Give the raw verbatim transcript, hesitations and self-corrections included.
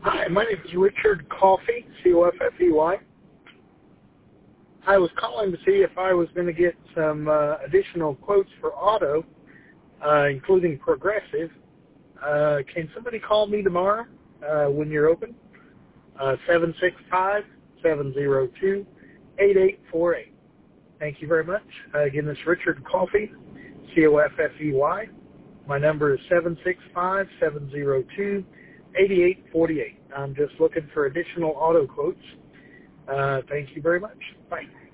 Hi, my name is Richard Coffey, C O F F E Y. I was calling to see if I was going to get some uh, additional quotes for auto, uh, including Progressive. Uh, can somebody call me tomorrow uh, when you're open? Uh, seven six five, seven zero two, eight eight four eight. Thank you very much. Uh, again, this is Richard Coffey, C O F F E Y. My number is seven six five, seven zero two, eight eight four eight. I'm just looking for additional auto quotes. Uh, thank you very much. Bye.